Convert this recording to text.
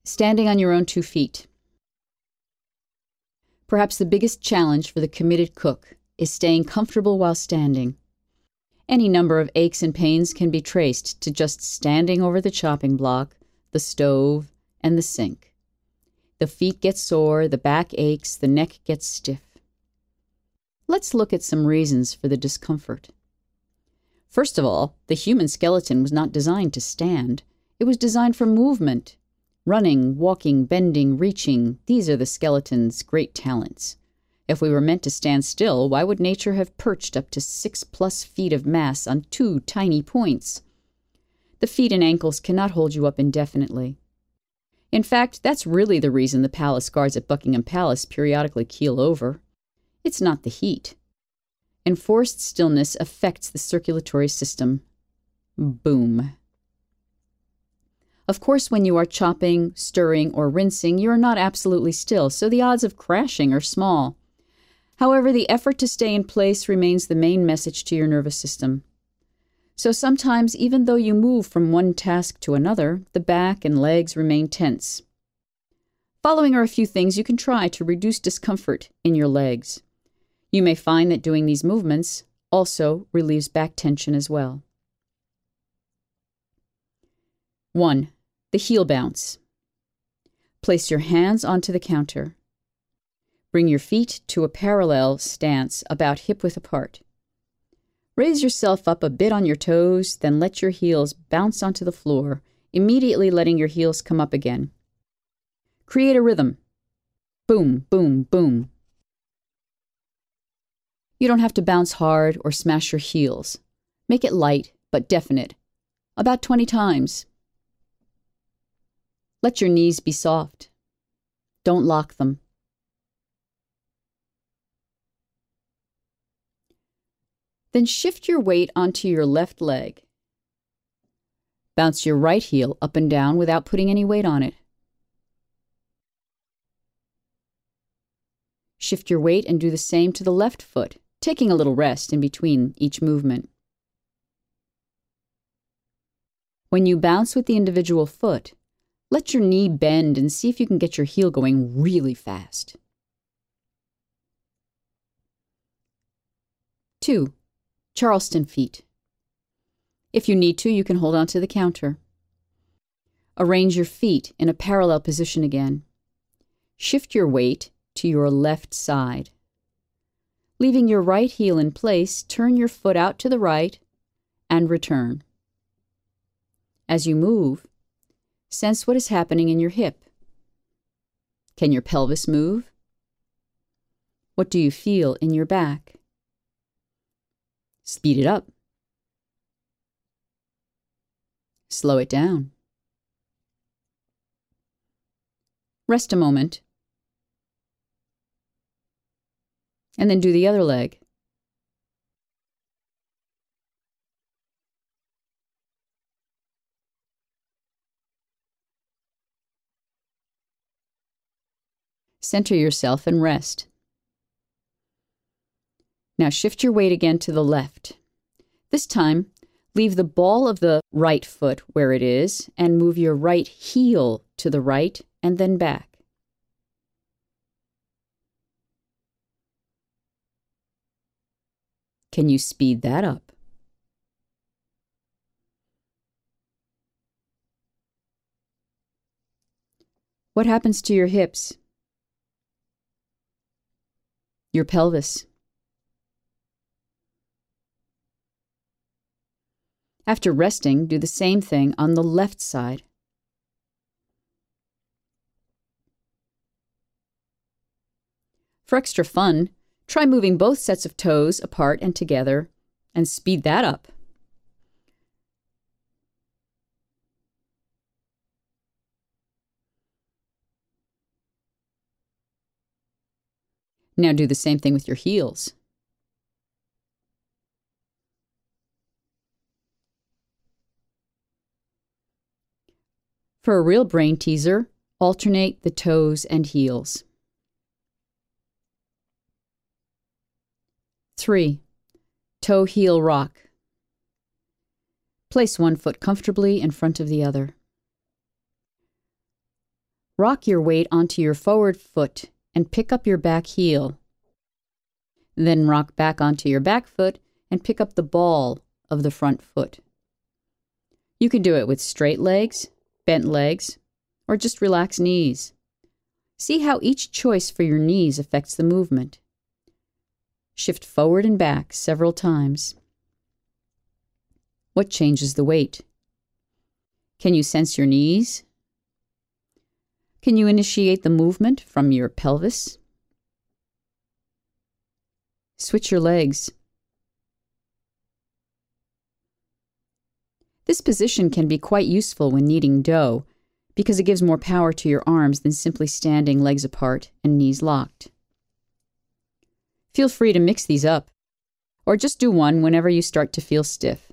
Standing on your own 2 feet. Perhaps the biggest challenge for the committed cook is staying comfortable while standing. Any number of aches and pains can be traced to just standing over the chopping block, the stove, and the sink. The feet get sore, the back aches, the neck gets stiff. Let's look at some reasons for the discomfort. First of all, the human skeleton was not designed to stand. It was designed for movement. Running, walking, bending, reaching, these are the skeleton's great talents. If we were meant to stand still, why would nature have perched up to 6+ feet of mass on 2 tiny points? The feet and ankles cannot hold you up indefinitely. In fact, that's really the reason the palace guards at Buckingham Palace periodically keel over. It's not the heat. Enforced stillness affects the circulatory system. Boom. Of course, when you are chopping, stirring, or rinsing, you are not absolutely still, so the odds of crashing are small. However, the effort to stay in place remains the main message to your nervous system. So sometimes, even though you move from one task to another, the back and legs remain tense. Following are a few things you can try to reduce discomfort in your legs. You may find that doing these movements also relieves back tension as well. 1. The heel bounce. Place your hands onto the counter. Bring your feet to a parallel stance about hip-width apart. Raise yourself up a bit on your toes, then let your heels bounce onto the floor, immediately letting your heels come up again. Create a rhythm. Boom, boom, boom. You don't have to bounce hard or smash your heels. Make it light but definite, about 20 times. Let your knees be soft. Don't lock them. Then shift your weight onto your left leg. Bounce your right heel up and down without putting any weight on it. Shift your weight and do the same to the left foot, taking a little rest in between each movement. When you bounce with the individual foot, let your knee bend and see if you can get your heel going really fast. 2. Charleston feet. If you need to, you can hold onto the counter. Arrange your feet in a parallel position again. Shift your weight to your left side. Leaving your right heel in place, turn your foot out to the right and return. As you move, sense what is happening in your hip. Can your pelvis move? What do you feel in your back? Speed it up. Slow it down. Rest a moment. And then do the other leg. Center yourself and rest. Now shift your weight again to the left. This time, leave the ball of the right foot where it is and move your right heel to the right and then back. Can you speed that up? What happens to your hips? Your pelvis? After resting, do the same thing on the left side. For extra fun, try moving both sets of toes apart and together, and speed that up. Now do the same thing with your heels. For a real brain teaser, alternate the toes and heels. 3. Toe-heel rock. Place one foot comfortably in front of the other. Rock your weight onto your forward foot and pick up your back heel. Then rock back onto your back foot and pick up the ball of the front foot. You can do it with straight legs, bent legs, or just relaxed knees. See how each choice for your knees affects the movement. Shift forward and back several times. What changes the weight? Can you sense your knees? Can you initiate the movement from your pelvis? Switch your legs. This position can be quite useful when kneading dough because it gives more power to your arms than simply standing legs apart and knees locked. Feel free to mix these up, or just do one whenever you start to feel stiff.